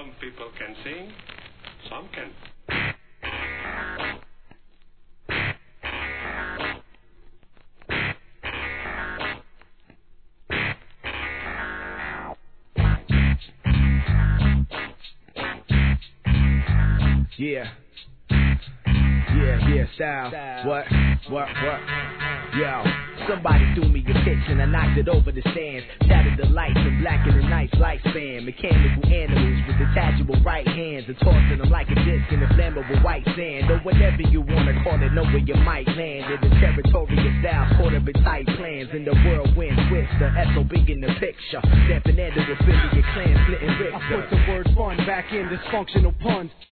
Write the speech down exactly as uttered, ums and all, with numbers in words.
Some people can sing, some can. Yeah. Yeah, yeah, style. style. What? What? What? Yo, somebody threw me a pitch and I knocked it over the stands. Shattered the lights and blackened the night's lifespan. Mechanical animals with detachable right hands and tossing them like a disc in the flammable white sand. Or whatever you wanna call it, know where you might land. In the territorial style, caught up in tight plans. In the whirlwind twist, the S O B in the picture. Stepping into affiliate clans, splitting Richter. I put the word fun back in dysfunctional puns.